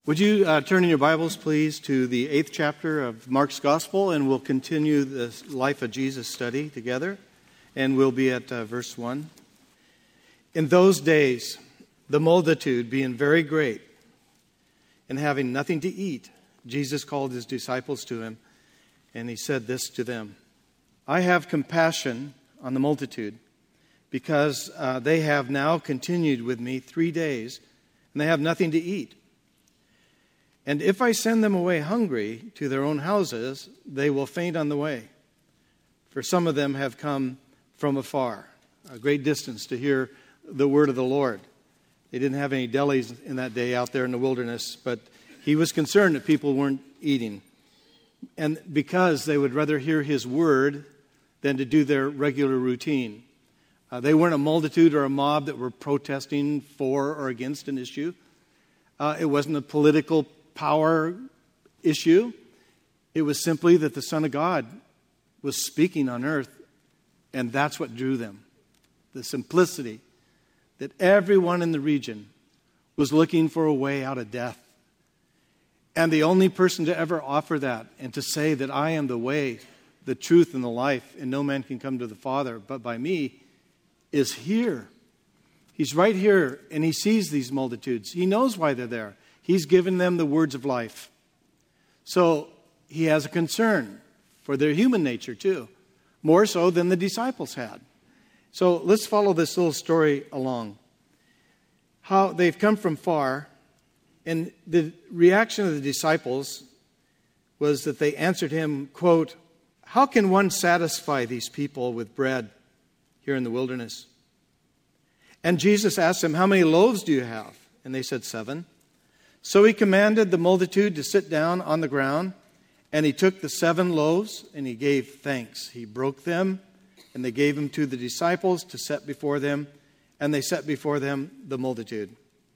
Would you turn in your Bibles, please, to the 8th chapter of Mark's Gospel, and we'll continue the Life of Jesus study together, and we'll be at verse 1. In those days, the multitude being very great, and having nothing to eat, Jesus called his disciples to him, and he said this to them: I have compassion on the multitude, because they have now continued with me 3 days, and they have nothing to eat. And if I send them away hungry to their own houses, they will faint on the way. For some of them have come from afar, a great distance, to hear the word of the Lord. They didn't have any delis in that day out there in the wilderness, but he was concerned that people weren't eating. And because they would rather hear his word than to do their regular routine. They weren't a multitude or a mob that were protesting for or against an issue. It wasn't a political power issue. It was simply that the Son of God was speaking on earth, and that's what drew them. The simplicity that everyone in the region was looking for a way out of death. And the only person to ever offer that and to say that I am the way, the truth, and the life, and no man can come to the Father but by me, is here. He's right here, and he sees these multitudes. He knows why they're there. He's given them the words of life. So he has a concern for their human nature too, more so than the disciples had. So let's follow this little story along. How they've come from far, and the reaction of the disciples was that they answered him, quote, how can one satisfy these people with bread here in the wilderness? And Jesus asked them, how many loaves do you have? And they said 7. So he commanded the multitude to sit down on the ground, and he took the 7 loaves, and he gave thanks. He broke them, and they gave them to the disciples to set before them, and they set before them the multitude.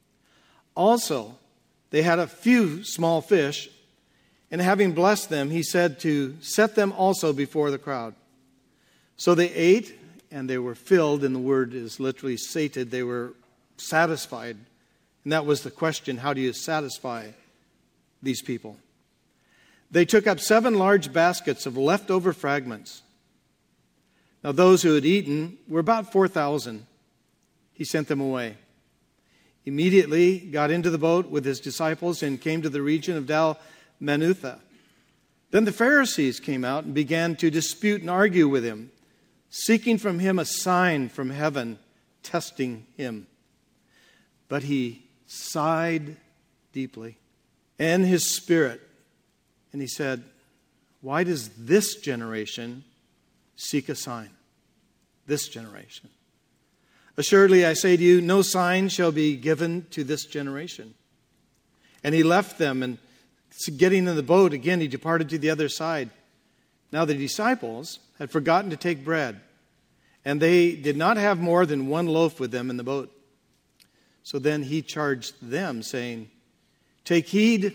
Also, they had a few small fish, and having blessed them, he said to set them also before the crowd. So they ate, and they were filled, and the word is literally sated. They were satisfied. And that was the question, how do you satisfy these people? They took up 7 large baskets of leftover fragments. Now those who had eaten were about 4,000. He sent them away. Immediately got into the boat with his disciples and came to the region of Dalmanutha. Then the Pharisees came out and began to dispute and argue with him, seeking from him a sign from heaven, testing him. But he sighed deeply in his spirit, and he said, why does this generation seek a sign? This generation. Assuredly, I say to you, no sign shall be given to this generation. And he left them, and getting in the boat, again, he departed to the other side. Now the disciples had forgotten to take bread, and they did not have more than 1 loaf with them in the boat. So then he charged them, saying, take heed,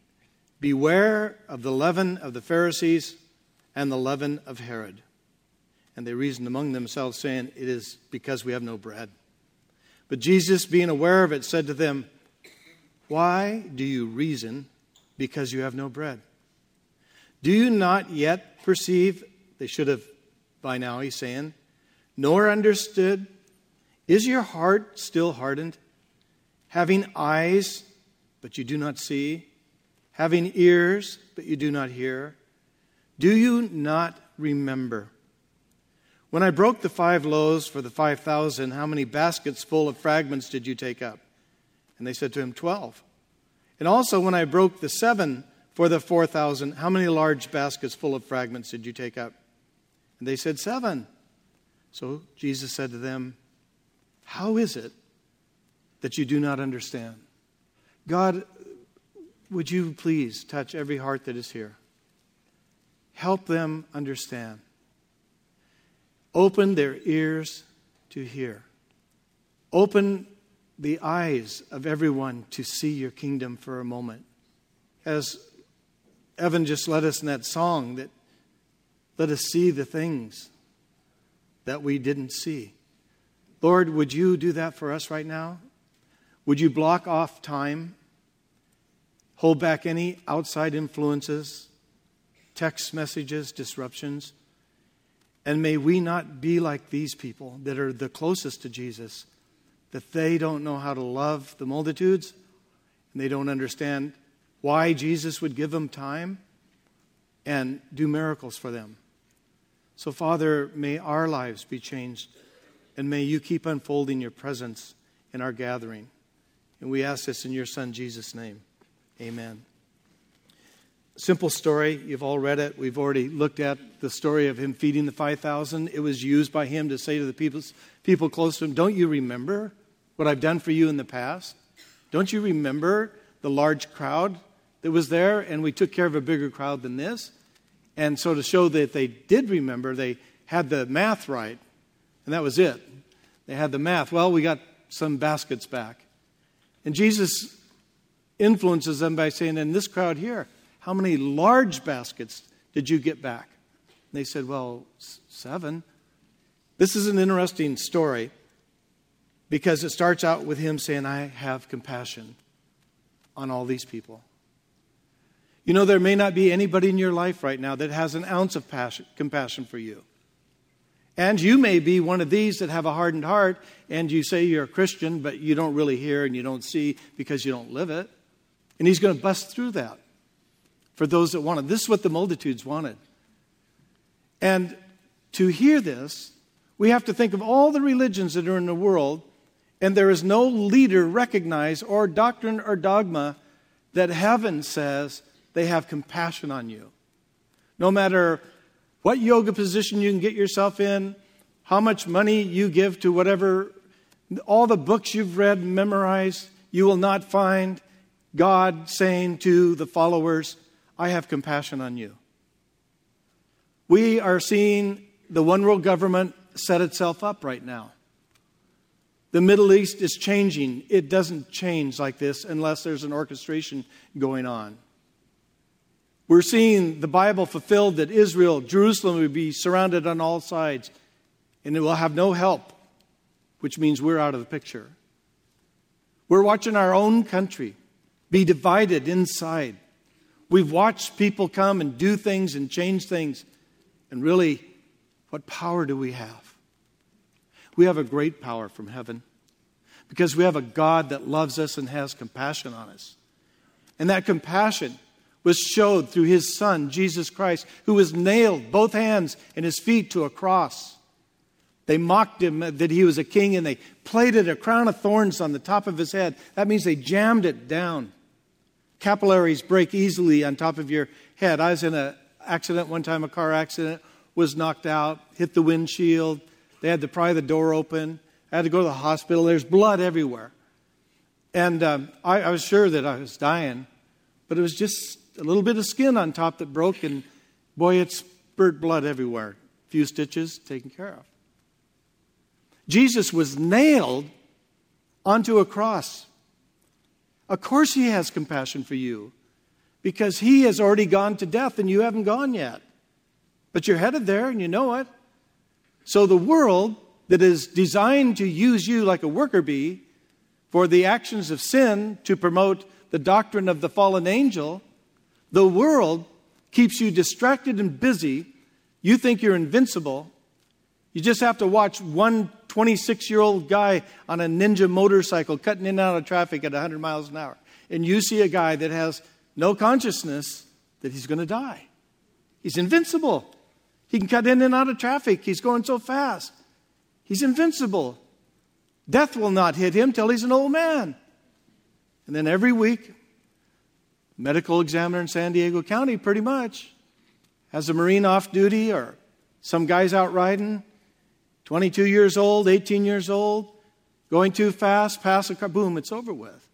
beware of the leaven of the Pharisees and the leaven of Herod. And they reasoned among themselves, saying, it is because we have no bread. But Jesus, being aware of it, said to them, why do you reason because you have no bread? Do you not yet perceive? They should have by now, he's saying, nor understood. Is your heart still hardened? Having eyes, but you do not see. Having ears, but you do not hear. Do you not remember? When I broke the 5 loaves for the 5,000, how many baskets full of fragments did you take up? And they said to him, 12. And also when I broke the 7 for the 4,000, how many large baskets full of fragments did you take up? And they said 7. So Jesus said to them, how is it that you do not understand? God, would you please touch every heart that is here? Help them understand. Open their ears to hear. Open the eyes of everyone to see your kingdom for a moment. As Evan just led us in that song, that let us see the things that we didn't see. Lord, would you do that for us right now? Would you block off time hold back any outside influences, text messages, disruptions. And may we not be like these people that are the closest to Jesus, that they don't know how to love the multitudes, and they don't understand why Jesus would give them time and do miracles for them. So, Father, may our lives be changed, and may you keep unfolding your presence in our gathering. And we ask this in your Son, Jesus' name. Amen. Simple story. You've all read it. We've already looked at the story of him feeding the 5,000. It was used by him to say to the people close to him, don't you remember what I've done for you in the past? Don't you remember the large crowd that was there? And we took care of a bigger crowd than this. And so to show that they did remember, they had the math right. And that was it. They had the math. Well, we got some baskets back. And Jesus influences them by saying, in this crowd here, how many large baskets did you get back? And they said, well, 7. This is an interesting story because it starts out with him saying, I have compassion on all these people. You know, there may not be anybody in your life right now that has an ounce of compassion for you. And you may be one of these that have a hardened heart, and you say you're a Christian, but you don't really hear and you don't see because you don't live it. And he's going to bust through that for those that want it. This is what the multitudes wanted. And to hear this, we have to think of all the religions that are in the world, and there is no leader recognized or doctrine or dogma that heaven says they have compassion on you. No matter what yoga position you can get yourself in, how much money you give to whatever, all the books you've read and memorized, you will not find God saying to the followers, I have compassion on you. We are seeing the one world government set itself up right now. The Middle East is changing. It doesn't change like this unless there's an orchestration going on. We're seeing the Bible fulfilled that Israel, Jerusalem, would be surrounded on all sides, and it will have no help, which means we're out of the picture. We're watching our own country be divided inside. We've watched people come and do things and change things, and really, what power do we have? We have a great power from heaven because we have a God that loves us and has compassion on us. And that compassion was showed through his Son, Jesus Christ, who was nailed, both hands and his feet, to a cross. They mocked him that he was a king, and they plaited a crown of thorns on the top of his head. That means they jammed it down. Capillaries break easily on top of your head. I was in an accident one time, a car accident, was knocked out, hit the windshield. They had to pry the door open. I had to go to the hospital. There's blood everywhere. And I was sure that I was dying, but it was just a little bit of skin on top that broke, and boy, it spurted blood everywhere. A few stitches, taken care of. Jesus was nailed onto a cross. Of course he has compassion for you because he has already gone to death and you haven't gone yet. But you're headed there and you know it. So the world that is designed to use you like a worker bee for the actions of sin to promote the doctrine of the fallen angel, the world keeps you distracted and busy. You think you're invincible. You just have to watch one 26-year-old guy on a ninja motorcycle cutting in and out of traffic at 100 miles an hour. And you see a guy that has no consciousness that he's going to die. He's invincible. He can cut in and out of traffic. He's going so fast. He's invincible. Death will not hit him till he's an old man. And then every week, medical examiner in San Diego County pretty much has a Marine off duty or some guy's out riding, 22 years old, 18 years old, going too fast, pass a car, boom, it's over with.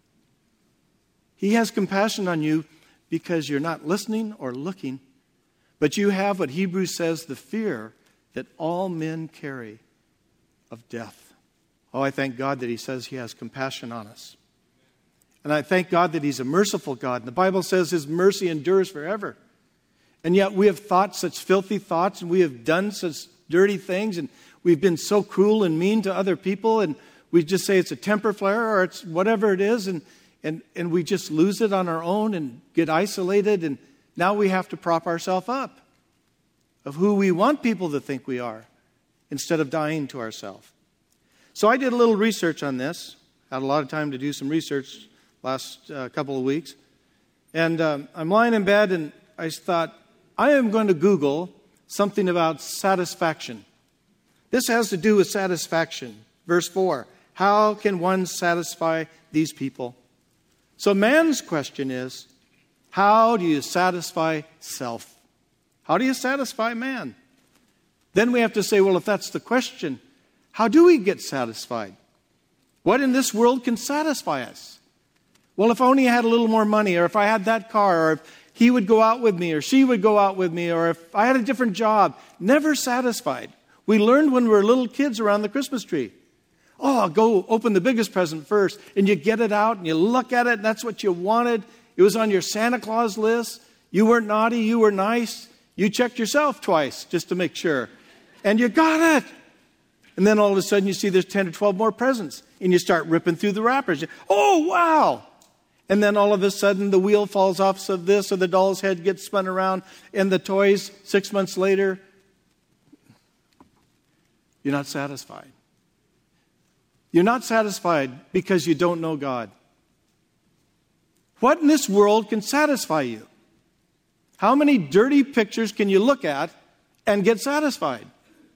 He has compassion on you because you're not listening or looking, but you have what Hebrews says, the fear that all men carry of death. Oh, I thank God that he says he has compassion on us. And I thank God that he's a merciful God. And the Bible says his mercy endures forever. And yet we have thought such filthy thoughts, and we have done such dirty things, and we've been so cruel and mean to other people, and we just say it's a temper flare or it's whatever it is, and And we just lose it on our own and get isolated, and now we have to prop ourselves up of who we want people to think we are instead of dying to ourselves. So I did a little research on this. Had a lot of time to do some research last couple of weeks. And I'm lying in bed, and I thought, I am going to Google something about satisfaction. This has to do with satisfaction. Verse 4, how can one satisfy these people? So man's question is, how do you satisfy self? How do you satisfy man? Then we have to say, well, if that's the question, how do we get satisfied? What in this world can satisfy us? Well, if only I had a little more money, or if I had that car, or if he would go out with me, or she would go out with me, or if I had a different job. Never satisfied. We learned when we were little kids around the Christmas tree. Oh, go open the biggest present first, and you get it out, and you look at it, and that's what you wanted. It was on your Santa Claus list. You weren't naughty, you were nice. You checked yourself twice just to make sure. And you got it. And then all of a sudden you see there's 10 or 12 more presents, and you start ripping through the wrappers. Oh, wow. And then all of a sudden the wheel falls off of this, or the doll's head gets spun around, and the toys 6 months later, you're not satisfied. You're not satisfied because you don't know God. What in this world can satisfy you? How many dirty pictures can you look at and get satisfied?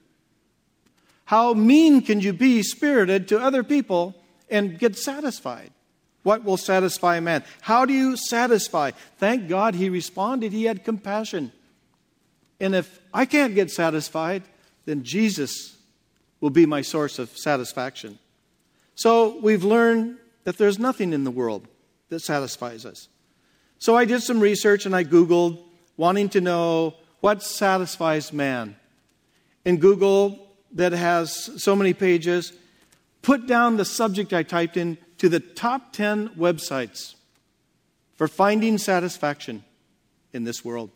How mean can you be spirited to other people and get satisfied? What will satisfy a man? How do you satisfy? Thank God he responded. He had compassion. And if I can't get satisfied, then Jesus will be my source of satisfaction. So we've learned that there's nothing in the world that satisfies us. So I did some research, and I Googled wanting to know what satisfies man. In Google, that has so many pages, put down the subject I typed in to the top 10 websites for finding satisfaction in this world.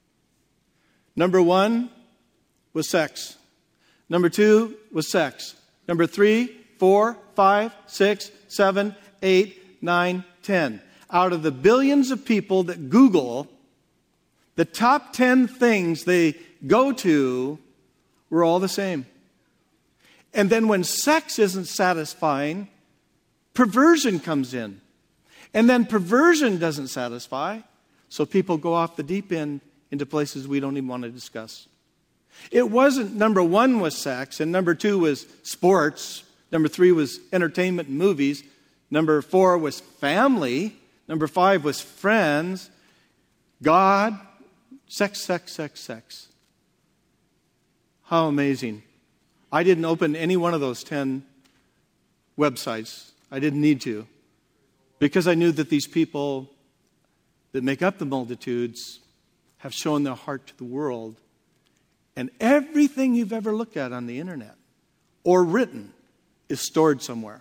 Number 1 was sex. Number 2 was sex. Number 3, 4, 5, 6, 7, 8, 9, 10. Out of the billions of people that Google, the top 10 things they go to were all the same. And then when sex isn't satisfying, perversion comes in. And then perversion doesn't satisfy, so people go off the deep end into places we don't even want to discuss. It wasn't number 1 was sex, and number 2 was sports. Number 3 was entertainment and movies. Number 4 was family. Number 5 was friends. God, sex, sex, sex, sex. How amazing. I didn't open any one of those 10 websites. I didn't need to, because I knew that these people that make up the multitudes have shown their heart to the world. And everything you've ever looked at on the internet or written is stored somewhere.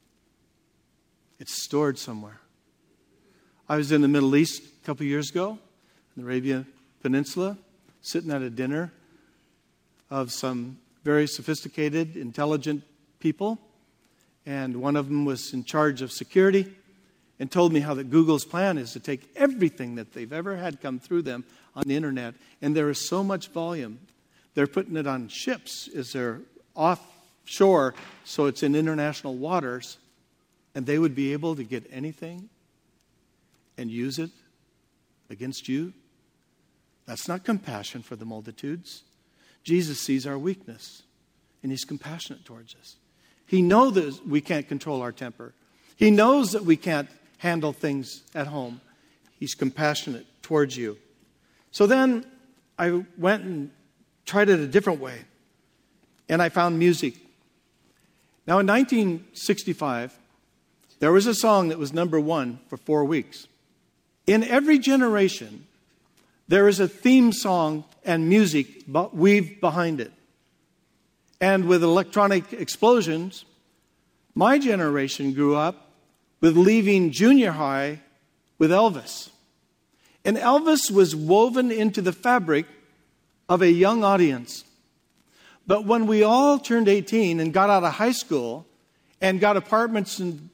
It's stored somewhere. I was in the Middle East a couple years ago, in the Arabian Peninsula, sitting at a dinner of some very sophisticated, intelligent people. And one of them was in charge of security and told me how that Google's plan is to take everything that they've ever had come through them on the internet. And there is so much volume. They're putting it on ships as they're offshore, so it's in international waters. And they would be able to get anything and use it against you. That's not compassion for the multitudes. Jesus sees our weakness, and he's compassionate towards us. He knows that we can't control our temper. He knows that we can't handle things at home. He's compassionate towards you. So then I went and tried it a different way, and I found music. Now in 1965, there was a song that was number 1 for 4 weeks. In every generation, there is a theme song and music weaved behind it. And with electronic explosions, my generation grew up with leaving junior high with Elvis. And Elvis was woven into the fabric of a young audience. But when we all turned 18 and got out of high school and got apartments and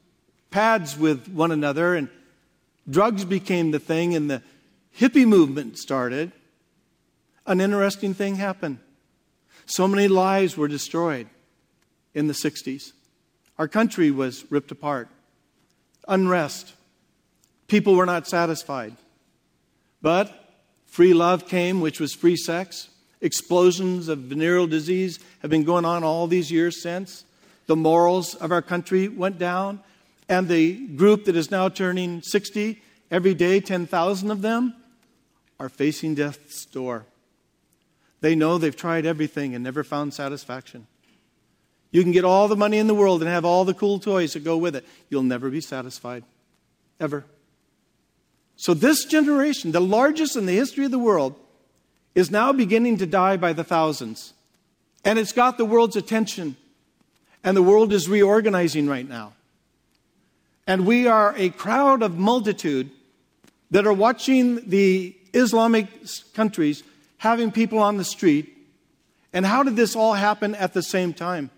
pads with one another, and drugs became the thing, and the hippie movement started, an interesting thing happened. So many lives were destroyed in the 60s. Our country was ripped apart. Unrest. People were not satisfied. But free love came, which was free sex. Explosions of venereal disease have been going on all these years since. The morals of our country went down. And the group that is now turning 60, every day, 10,000 of them are facing death's door. They know they've tried everything and never found satisfaction. You can get all the money in the world and have all the cool toys that go with it. You'll never be satisfied. Ever. So this generation, the largest in the history of the world, is now beginning to die by the thousands. And it's got the world's attention. And the world is reorganizing right now. And we are a crowd of multitude that are watching the Islamic countries having people on the street. And how did this all happen at the same time?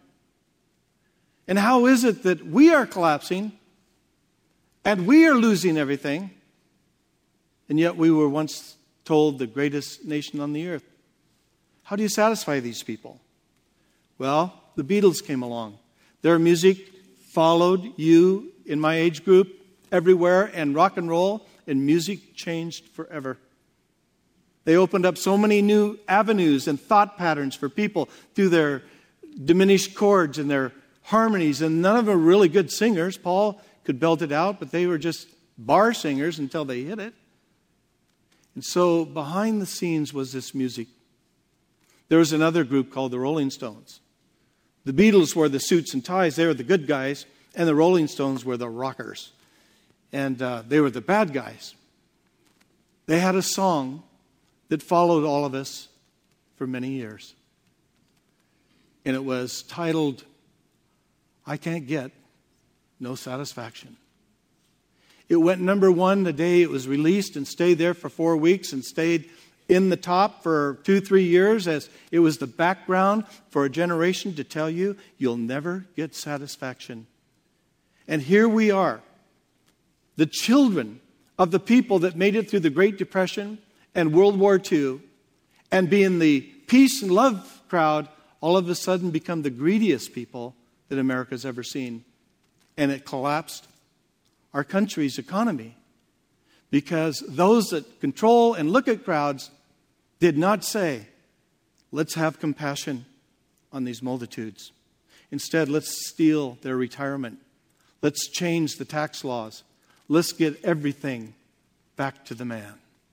And how is it that we are collapsing and we are losing everything, and yet we were once told the greatest nation on the earth? How do you satisfy these people? Well, the Beatles came along. Their music followed you in my age group everywhere, and rock and roll and music changed forever. They opened up so many new avenues and thought patterns for people through their diminished chords and their harmonies, and none of them were really good singers. Paul could belt it out, but they were just bar singers until they hit it. And so behind the scenes was this music. There was another group called the Rolling Stones. The Beatles wore the suits and ties. They were the good guys. And the Rolling Stones were the rockers. And they were the bad guys. They had a song that followed all of us for many years. And it was titled, I Can't Get No Satisfaction. It went number one the day it was released and stayed there for 4 weeks and stayed in the top for 2-3 years as it was the background for a generation to tell you you'll never get satisfaction. And here we are, the children of the people that made it through the Great Depression and World War II, and being the peace and love crowd, all of a sudden become the greediest people that America's ever seen. And it collapsed our country's economy because those that control and look at crowds did not say, let's have compassion on these multitudes. Instead, let's steal their retirement. Let's change the tax laws. Let's get everything back to the man.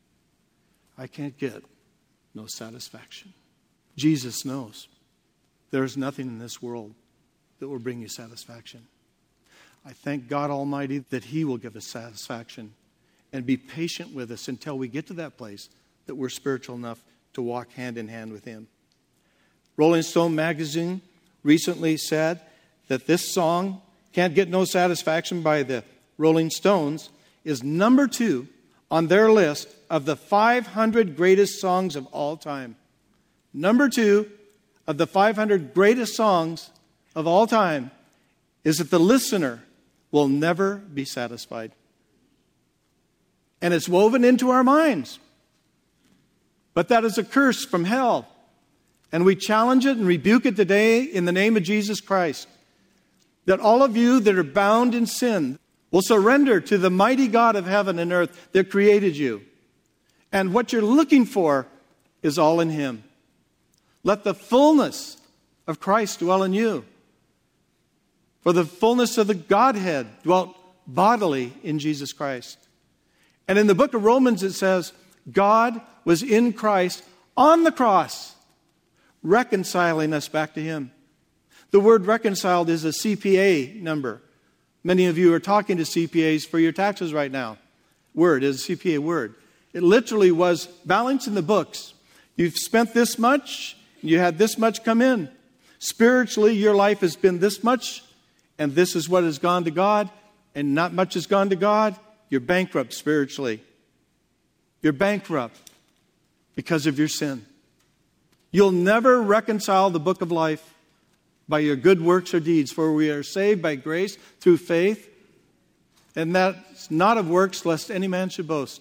I can't get no satisfaction. Jesus knows there's nothing in this world that will bring you satisfaction. I thank God Almighty that He will give us satisfaction and be patient with us until we get to that place that we're spiritual enough to walk hand in hand with Him. Rolling Stone magazine recently said that this song, Can't Get No Satisfaction by the Rolling Stones, is number 2 on their list of the 500 greatest songs of all time. Number 2 of the 500 greatest songs of all time is that the listener will never be satisfied. And it's woven into our minds. But that is a curse from hell. And we challenge it and rebuke it today in the name of Jesus Christ. That all of you that are bound in sin will surrender to the mighty God of heaven and earth that created you. And what you're looking for is all in Him. Let the fullness of Christ dwell in you. For the fullness of the Godhead dwelt bodily in Jesus Christ. And in the book of Romans it says, God was in Christ on the cross, reconciling us back to Him. The word reconciled is a CPA number. Many of you are talking to CPAs for your taxes right now. Word is a CPA word. It literally was balance in the books. You've spent this much, you had this much come in. Spiritually, your life has been this much, and this is what has gone to God, and not much has gone to God. You're bankrupt spiritually. You're bankrupt because of your sin. You'll never reconcile the book of life by your good works or deeds, for we are saved by grace through faith, and that's not of works, lest any man should boast.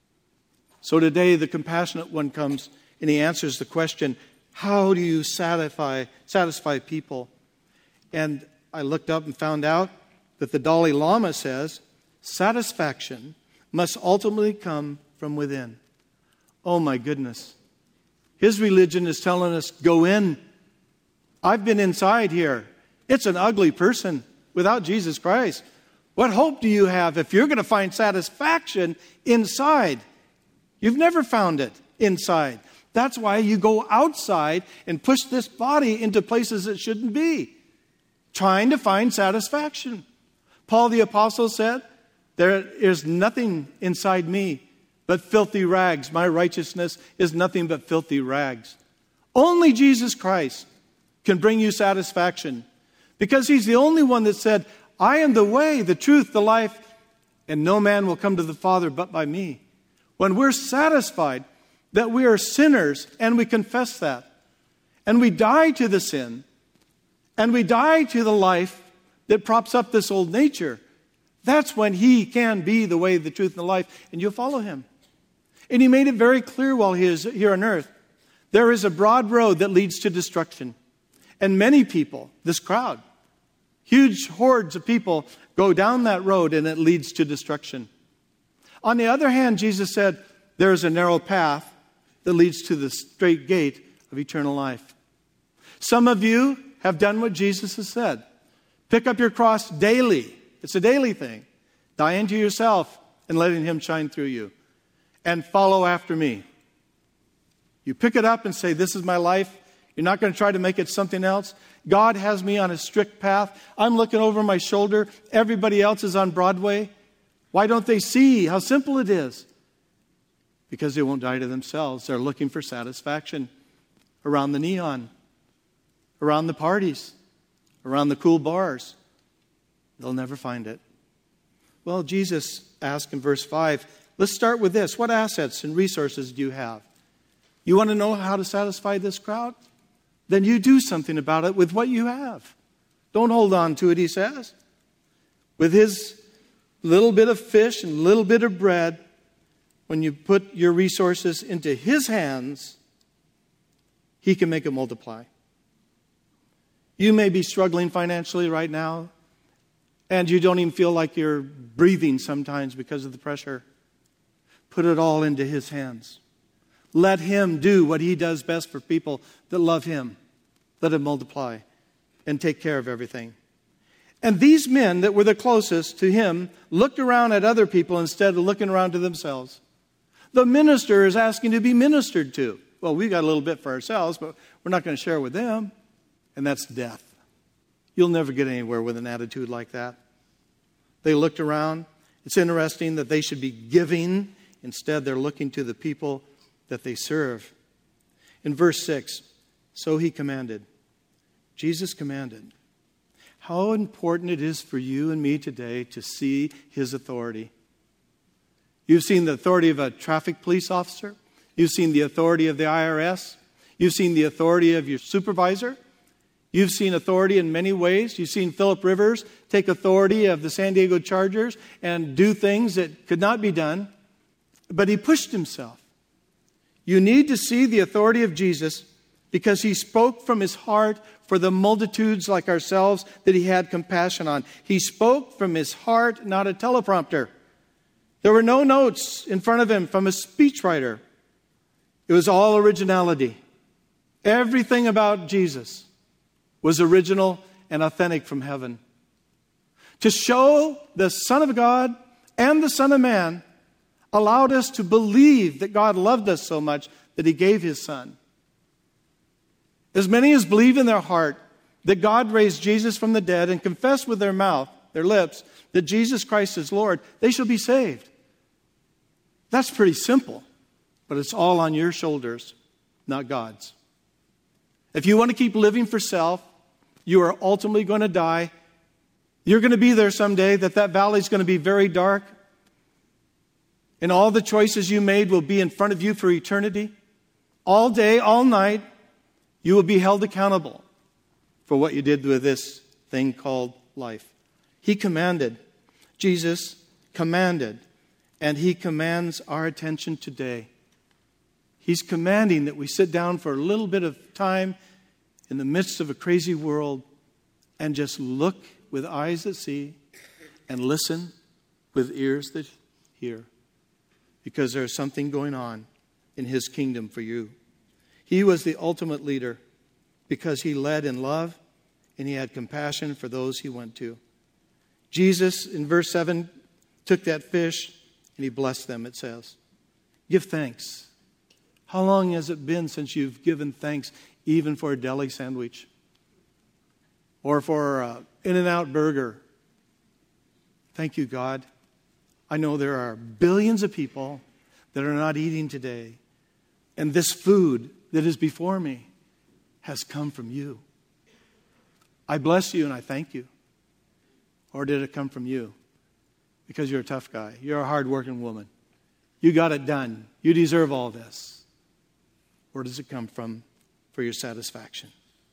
So today the compassionate one comes and he answers the question, how do you satisfy people? And I looked up and found out that the Dalai Lama says, satisfaction must ultimately come from within. Oh my goodness. His religion is telling us, go in. I've been inside here. It's an ugly person without Jesus Christ. What hope do you have if you're going to find satisfaction inside? You've never found it inside. That's why you go outside and push this body into places it shouldn't be, trying to find satisfaction. Paul the Apostle said, there is nothing inside me but filthy rags. My righteousness is nothing but filthy rags. Only Jesus Christ can bring you satisfaction, because he's the only one that said, I am the way, the truth, the life, and no man will come to the Father but by me. When we're satisfied that we are sinners and we confess that, and we die to the sin, and we die to the life that props up this old nature, that's when he can be the way, the truth, and the life, and you'll follow him. And he made it very clear while he is here on earth. There is a broad road that leads to destruction. And many people, this crowd, huge hordes of people go down that road and it leads to destruction. On the other hand, Jesus said, there is a narrow path that leads to the straight gate of eternal life. Some of you have done what Jesus has said. Pick up your cross daily. It's a daily thing. Dying to yourself and letting him shine through you. And follow after me. You pick it up and say, this is my life. You're not going to try to make it something else. God has me on a strict path. I'm looking over my shoulder. Everybody else is on Broadway. Why don't they see how simple it is? Because they won't die to themselves. They're looking for satisfaction around the neon, around the parties, around the cool bars. They'll never find it. Well, Jesus asked in verse 5, let's start with this. What assets and resources do you have? You want to know how to satisfy this crowd? Then you do something about it with what you have. Don't hold on to it, he says. With his little bit of fish and little bit of bread, when you put your resources into his hands, he can make it multiply. You may be struggling financially right now, and you don't even feel like you're breathing sometimes because of the pressure. Put it all into his hands. Let him do what he does best for people that love him. Let him multiply and take care of everything. And these men that were the closest to him looked around at other people instead of looking around to themselves. The minister is asking to be ministered to. Well, we got a little bit for ourselves, but we're not going to share with them. And that's death. You'll never get anywhere with an attitude like that. They looked around. It's interesting that they should be giving. Instead, they're looking to the people that they serve. In verse 6, so he commanded. Jesus commanded. How important it is for you and me today to see his authority. You've seen the authority of a traffic police officer. You've seen the authority of the IRS. You've seen the authority of your supervisor. You've seen authority in many ways. You've seen Philip Rivers take authority of the San Diego Chargers and do things that could not be done. But he pushed himself. You need to see the authority of Jesus because he spoke from his heart for the multitudes like ourselves that he had compassion on. He spoke from his heart, not a teleprompter. There were no notes in front of him from a speechwriter. It was all originality. Everything about Jesus was original and authentic from heaven. To show the Son of God and the Son of Man allowed us to believe that God loved us so much that he gave his Son. As many as believe in their heart that God raised Jesus from the dead and confess with their mouth, their lips, that Jesus Christ is Lord, they shall be saved. That's pretty simple, but it's all on your shoulders, not God's. If you want to keep living for self, you are ultimately going to die. You're going to be there someday, that valley is going to be very dark. And all the choices you made will be in front of you for eternity. All day, all night, you will be held accountable for what you did with this thing called life. He commanded. Jesus commanded, and he commands our attention today. He's commanding that we sit down for a little bit of time in the midst of a crazy world and just look with eyes that see and listen with ears that hear, because there's something going on in his kingdom for you. He was the ultimate leader because he led in love and he had compassion for those he went to. Jesus, in verse 7, took that fish and he blessed them, it says. Give thanks. How long has it been since you've given thanks even for a deli sandwich? Or for an In-N-Out burger? Thank you, God. I know there are billions of people that are not eating today. And this food that is before me has come from you. I bless you and I thank you. Or did it come from you? Because you're a tough guy. You're a hard-working woman. You got it done. You deserve all this. Or does it come from for your satisfaction?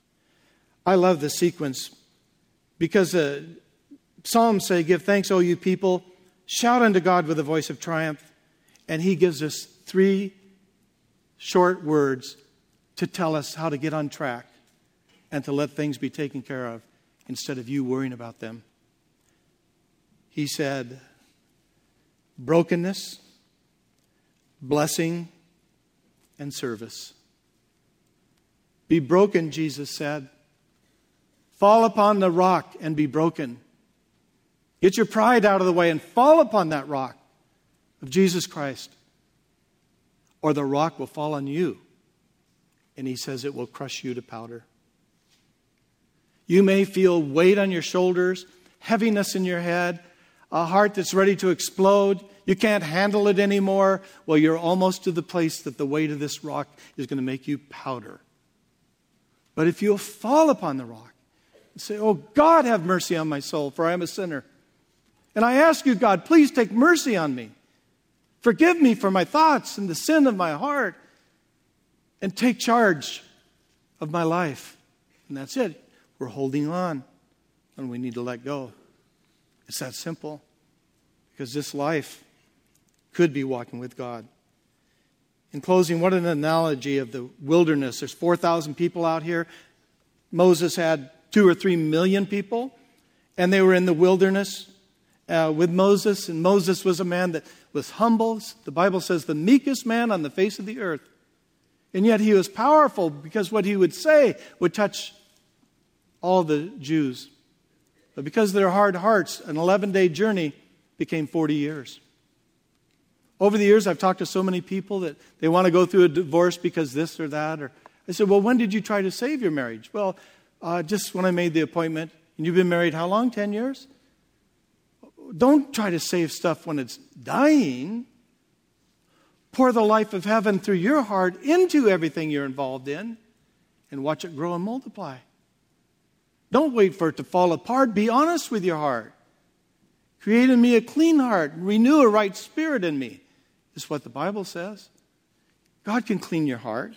I love the sequence because the Psalms say, give thanks, O you people. Shout unto God with a voice of triumph. And he gives us 3 short words to tell us how to get on track and to let things be taken care of instead of you worrying about them. He said, brokenness, blessing, and service. Be broken, Jesus said. Fall upon the rock and be broken. Get your pride out of the way and fall upon that rock of Jesus Christ. Or the rock will fall on you. And he says it will crush you to powder. You may feel weight on your shoulders, heaviness in your head, a heart that's ready to explode. You can't handle it anymore. Well, you're almost to the place that the weight of this rock is going to make you powder. But if you'll fall upon the rock and say, oh, God, have mercy on my soul, for I am a sinner. And I ask you, God, please take mercy on me. Forgive me for my thoughts and the sin of my heart. And take charge of my life. And that's it. We're holding on. And we need to let go. It's that simple. Because this life could be walking with God. In closing, what an analogy of the wilderness. There's 4,000 people out here. Moses had 2 or 3 million people. And they were in the wilderness with Moses. And Moses was a man that was humble. The Bible says the meekest man on the face of the earth. And yet he was powerful because what he would say would touch all the Jews. But because of their hard hearts, an 11-day journey became 40 years. Over the years, I've talked to so many people that they want to go through a divorce because this or that. Or I said, well, when did you try to save your marriage? Well, just when I made the appointment. And you've been married how long? 10 years? Don't try to save stuff when it's dying. Pour the life of heaven through your heart into everything you're involved in and watch it grow and multiply. Don't wait for it to fall apart. Be honest with your heart. Create in me a clean heart. Renew a right spirit in me. Is what the Bible says. God can clean your heart.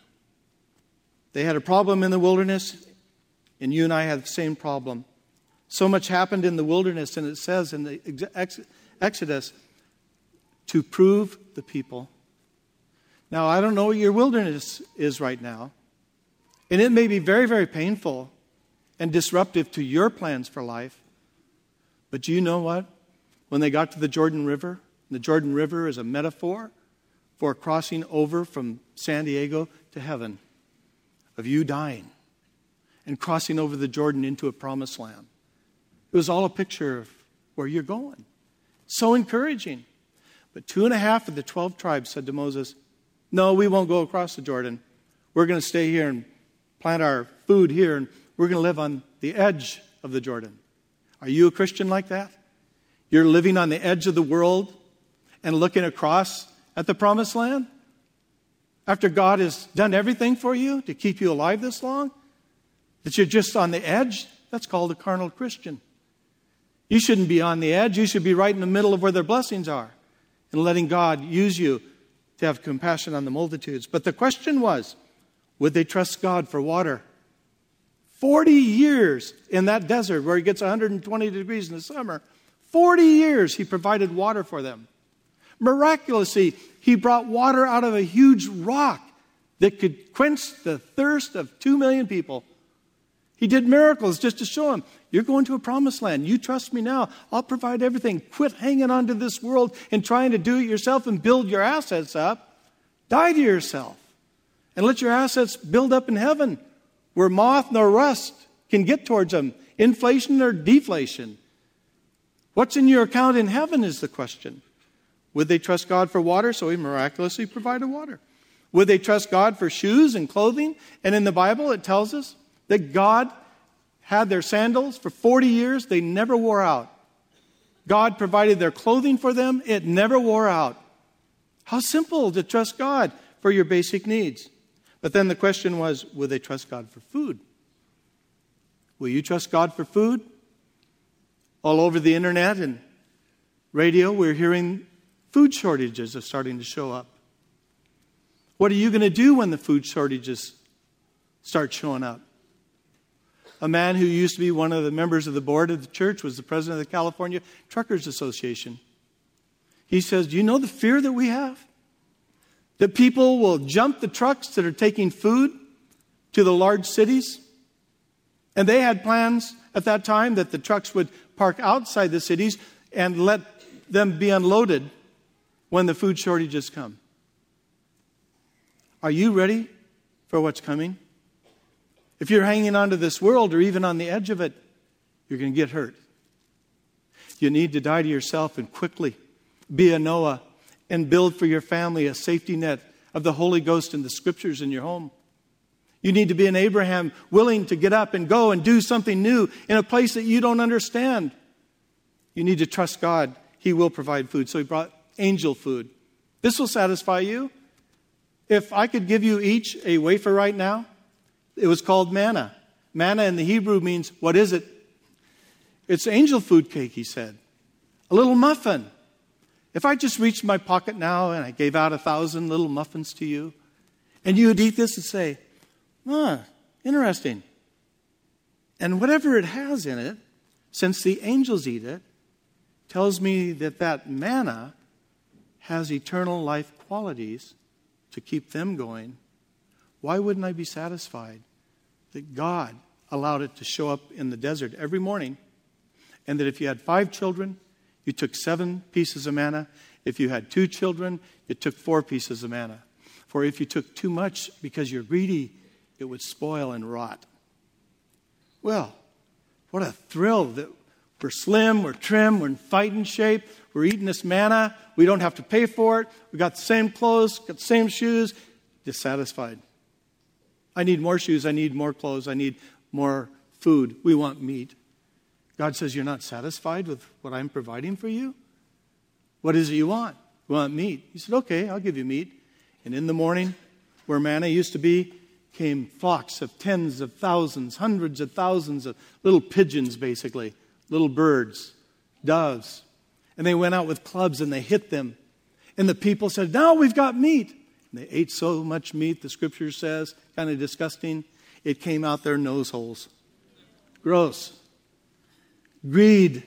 They had a problem in the wilderness, and you and I have the same problem. So much happened in the wilderness, and it says in the Exodus, to prove the people. Now, I don't know what your wilderness is right now. And it may be very, very painful and disruptive to your plans for life. But do you know what? When they got to the Jordan River, the Jordan River is a metaphor for crossing over from San Diego to heaven, of you dying and crossing over the Jordan into a promised land. It was all a picture of where you're going. So encouraging. But 2.5 of the 12 tribes said to Moses, no, we won't go across the Jordan. We're going to stay here and plant our food here, and we're going to live on the edge of the Jordan. Are you a Christian like that? You're living on the edge of the world and looking across at the promised land? After God has done everything for you to keep you alive this long? That you're just on the edge? That's called a carnal Christian. You shouldn't be on the edge. You should be right in the middle of where their blessings are and letting God use you to have compassion on the multitudes. But the question was, would they trust God for water? 40 years in that desert where it gets 120 degrees in the summer. 40 years he provided water for them. Miraculously, he brought water out of a huge rock that could quench the thirst of 2 million people. He did miracles just to show them, you're going to a promised land. You trust me now. I'll provide everything. Quit hanging on to this world and trying to do it yourself and build your assets up. Die to yourself and let your assets build up in heaven where moth nor rust can get towards them. Inflation or deflation. What's in your account in heaven is the question. Would they trust God for water? So he miraculously provided water. Would they trust God for shoes and clothing? And in the Bible it tells us that God had their sandals for 40 years. They never wore out. God provided their clothing for them. It never wore out. How simple to trust God for your basic needs. But then the question was, would they trust God for food? Will you trust God for food? All over the internet and radio, we're hearing food shortages are starting to show up. What are you going to do when the food shortages start showing up? A man who used to be one of the members of the board of the church was the president of the California Truckers Association. He says, do you know the fear that we have? That people will jump the trucks that are taking food to the large cities. And they had plans at that time that the trucks would park outside the cities and let them be unloaded when the food shortages come. Are you ready for what's coming? If you're hanging on to this world or even on the edge of it, you're going to get hurt. You need to die to yourself and quickly be a Noah and build for your family a safety net of the Holy Ghost and the Scriptures in your home. You need to be an Abraham, willing to get up and go and do something new in a place that you don't understand. You need to trust God. He will provide food. So he brought angel food. This will satisfy you. If I could give you each a wafer right now, it was called manna. Manna in the Hebrew means, what is it? It's angel food cake, he said. A little muffin. If I just reached my pocket now and I gave out 1,000 little muffins to you, and you would eat this and say, interesting. And whatever it has in it, since the angels eat it, tells me that that manna has eternal life qualities to keep them going. Why wouldn't I be satisfied that God allowed it to show up in the desert every morning, and that if you had 5 children, you took 7 pieces of manna. If you had 2 children, you took 4 pieces of manna. For if you took too much because you're greedy, it would spoil and rot. Well, what a thrill that we're slim, we're trim, we're in fighting shape, we're eating this manna, we don't have to pay for it, we got the same clothes, got the same shoes, dissatisfied. I need more shoes, I need more clothes, I need more food. We want meat. God says, you're not satisfied with what I'm providing for you? What is it you want? You want meat. He said, okay, I'll give you meat. And in the morning, where manna used to be, came flocks of tens of thousands, hundreds of thousands of little pigeons, basically, little birds, doves. And they went out with clubs and they hit them. And the people said, now we've got meat. And they ate so much meat, the scripture says, kind of disgusting, it came out their nose holes. Gross. Greed.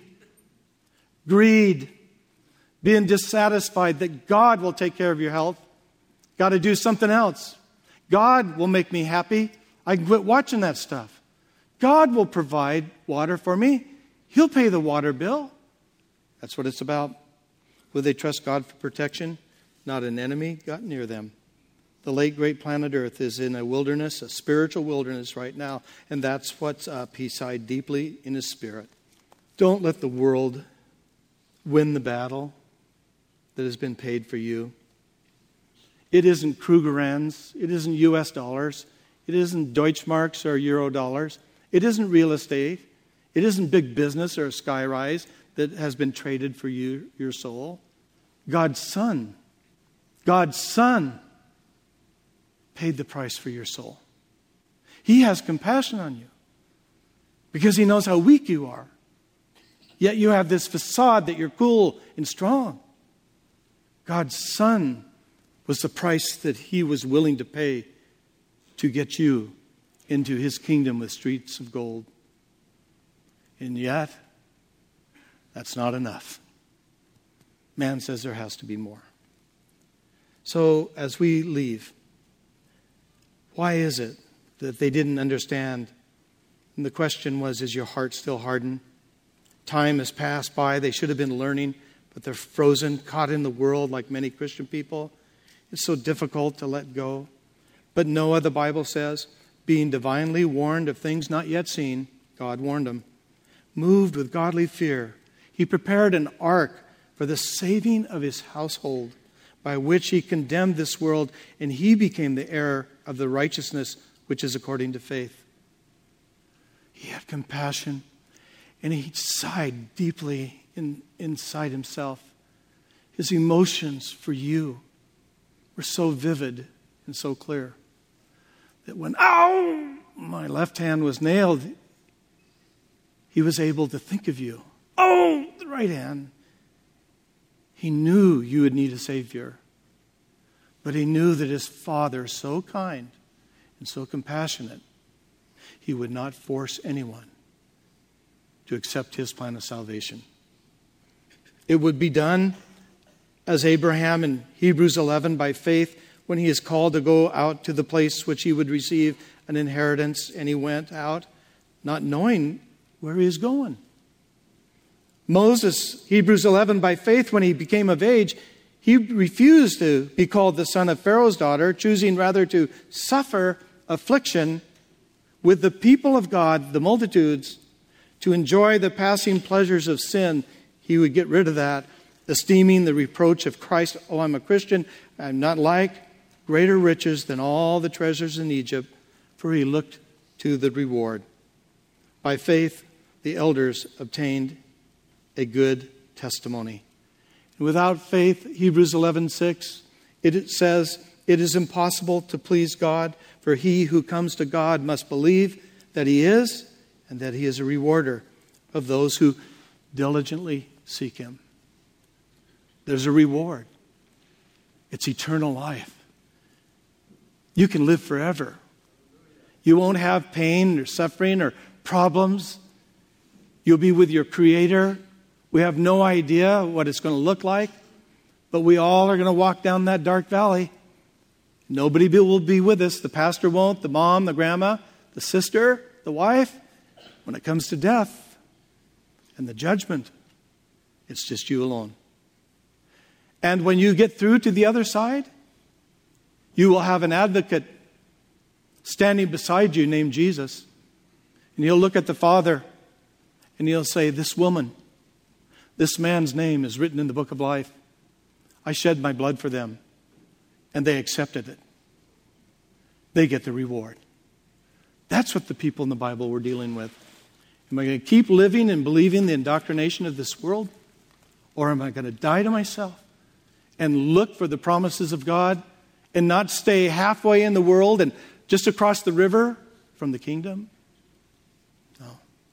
Being dissatisfied that God will take care of your health. Got to do something else. God will make me happy. I can quit watching that stuff. God will provide water for me. He'll pay the water bill. That's what it's about. Will they trust God for protection? Not an enemy got near them. The late great planet Earth is in a wilderness, a spiritual wilderness right now, and that's what's up. He sighed deeply in his spirit. Don't let the world win the battle that has been paid for you. It isn't Krugerrands. It isn't U.S. dollars. It isn't Deutschmarks or Euro dollars. It isn't real estate. It isn't big business or a skyrise that has been traded for you, your soul. God's Son paid the price for your soul. He has compassion on you because he knows how weak you are. Yet you have this facade that you're cool and strong. God's Son was the price that he was willing to pay to get you into his kingdom with streets of gold. And yet, That's not enough. Man says there has to be more. So as we leave, why is it that they didn't understand? And the question was, is your heart still hardened? Time has passed by. They should have been learning, but they're frozen, caught in the world like many Christian people. It's so difficult to let go. But Noah, the Bible says, being divinely warned of things not yet seen, God warned him, moved with godly fear, he prepared an ark for the saving of his household, by which he condemned this world, and he became the heir of the righteousness which is according to faith. He had compassion, and he sighed deeply inside himself. His emotions for you were so vivid and so clear that when, my left hand was nailed, he was able to think of you. The right hand. He knew you would need a Savior. But he knew that his Father, so kind and so compassionate, he would not force anyone to accept his plan of salvation. It would be done as Abraham in Hebrews 11 by faith when he is called to go out to the place which he would receive an inheritance, and he went out not knowing where he is going. Moses, Hebrews 11, by faith, when he became of age, he refused to be called the son of Pharaoh's daughter, choosing rather to suffer affliction with the people of God, the multitudes, to enjoy the passing pleasures of sin. He would get rid of that, esteeming the reproach of Christ. I'm a Christian. I'm not like greater riches than all the treasures in Egypt, for he looked to the reward. By faith, the elders obtained a good testimony. And without faith, Hebrews 11:6, it says, it is impossible to please God, for he who comes to God must believe that he is, and that he is a rewarder of those who diligently seek him. There's a reward. It's eternal life. You can live forever. You won't have pain or suffering or problems. You'll be with your Creator. We have no idea what it's going to look like, but we all are going to walk down that dark valley. Nobody will be with us. The pastor won't, the mom, the grandma, the sister, the wife. When it comes to death and the judgment, it's just you alone. And when you get through to the other side, you will have an advocate standing beside you named Jesus. And he'll look at the Father and he'll say, this woman, this man's name is written in the book of life. I shed my blood for them, and they accepted it. They get the reward. That's what the people in the Bible were dealing with. Am I going to keep living and believing the indoctrination of this world? Or am I going to die to myself and look for the promises of God and not stay halfway in the world and just across the river from the kingdom? No.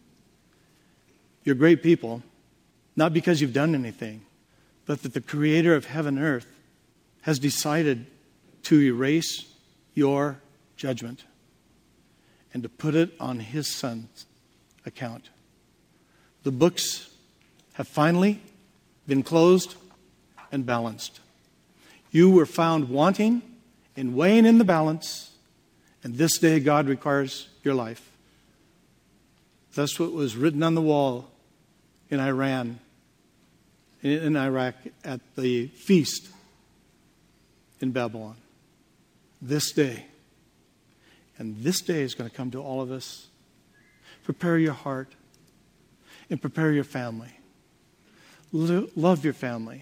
You're great people, not because you've done anything, but that the Creator of heaven and earth has decided to erase your judgment and to put it on His Son's account. The books have finally been closed and balanced. You were found wanting and weighing in the balance, and this day God requires your life. That's what was written on the wall in Iran, in Iraq, at the feast in Babylon. This day. And this day is going to come to all of us. Prepare your heart and prepare your family. Love your family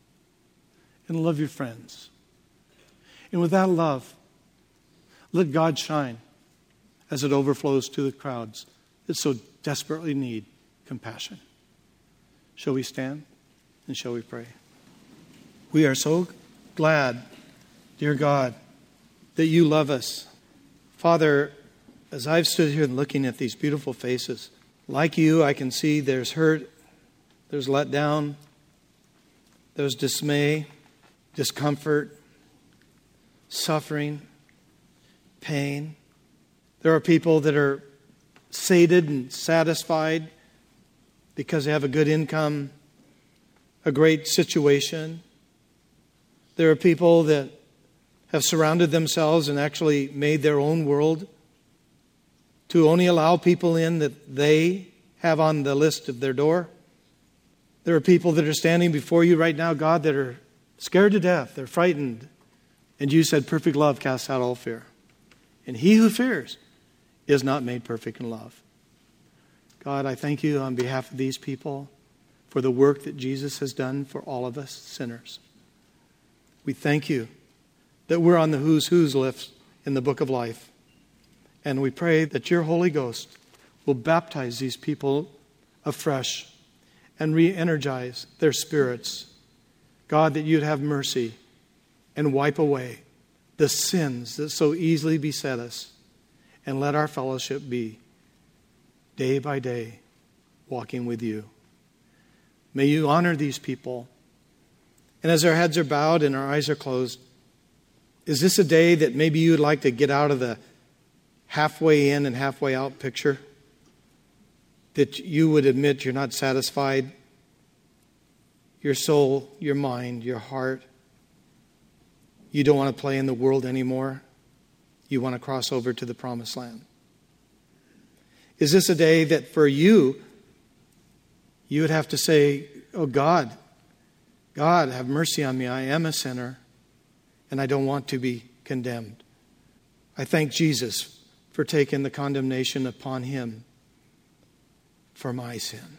and love your friends. And with that love, let God shine as it overflows to the crowds that so desperately need compassion. Shall we stand and shall we pray? We are so glad, dear God, that you love us. Father, as I've stood here and looking at these beautiful faces, like you, I can see there's hurt, there's let down, there's dismay, discomfort, suffering, pain. There are people that are sated and satisfied because they have a good income, a great situation. There are people that have surrounded themselves and actually made their own world to only allow people in that they have on the list of their door. There are people that are standing before you right now, God, that are scared to death. They're frightened. And you said perfect love casts out all fear. And he who fears is not made perfect in love. God, I thank you on behalf of these people for the work that Jesus has done for all of us sinners. We thank you that we're on the who's list in the book of life. And we pray that your Holy Ghost will baptize these people afresh and re-energize their spirits. God, that you'd have mercy and wipe away the sins that so easily beset us. And let our fellowship be day by day walking with you. May you honor these people. And as our heads are bowed and our eyes are closed, is this a day that maybe you would like to get out of the halfway in and halfway out picture? That you would admit you're not satisfied? Your soul, your mind, your heart. You don't want to play in the world anymore. You want to cross over to the promised land. Is this a day that for you, you would have to say, oh God, God, have mercy on me. I am a sinner and I don't want to be condemned. I thank Jesus for taking the condemnation upon him for my sin.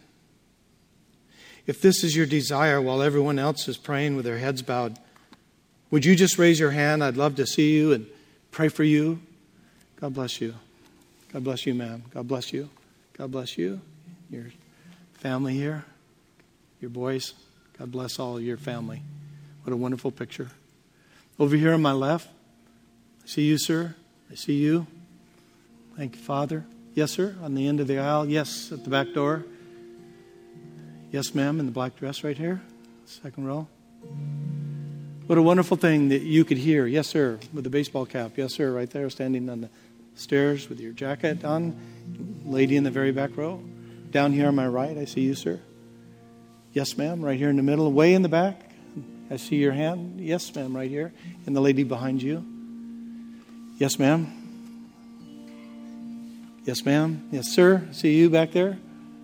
If this is your desire while everyone else is praying with their heads bowed, would you just raise your hand? I'd love to see you and pray for you. God bless you. God bless you, ma'am. God bless you. God bless you. Your family here. Your boys. God bless all your family. What a wonderful picture. Over here on my left. I see you, sir. I see you. Thank you, Father. Yes, sir. On the end of the aisle. Yes, at the back door. Yes, ma'am. In the black dress right here. Second row. What a wonderful thing that you could hear. Yes, sir. With the baseball cap. Yes, sir. Right there, standing on the stairs with your jacket on. Lady in the very back row. Down here on my right, I see you, sir. Yes, ma'am. Right here in the middle. Way in the back. I see your hand. Yes, ma'am. Right here. And the lady behind you. Yes, ma'am. Yes, ma'am. Yes, sir. See you back there.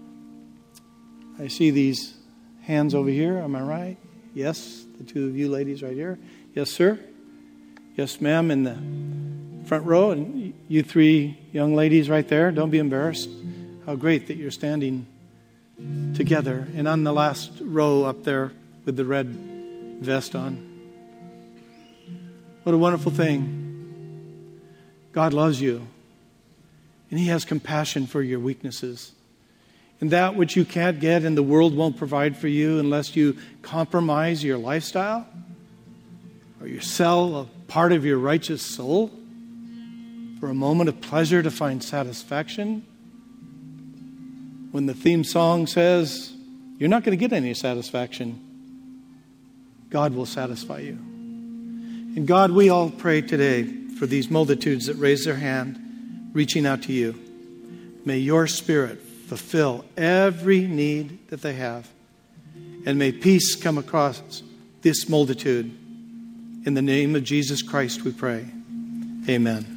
I see these hands over here. Am I right? Yes. The two of you ladies right here. Yes, sir. Yes, ma'am. In the front row. And you three young ladies right there. Don't be embarrassed. How great that you're standing together. And on the last row up there with the red vest on. What a wonderful thing. God loves you. And he has compassion for your weaknesses. And that which you can't get and the world won't provide for you unless you compromise your lifestyle or you sell a part of your righteous soul for a moment of pleasure to find satisfaction. When the theme song says, you're not going to get any satisfaction, God will satisfy you. And God, we all pray today for these multitudes that raise their hand, reaching out to you. May your Spirit fulfill every need that they have. And may peace come across this multitude. In the name of Jesus Christ we pray. Amen.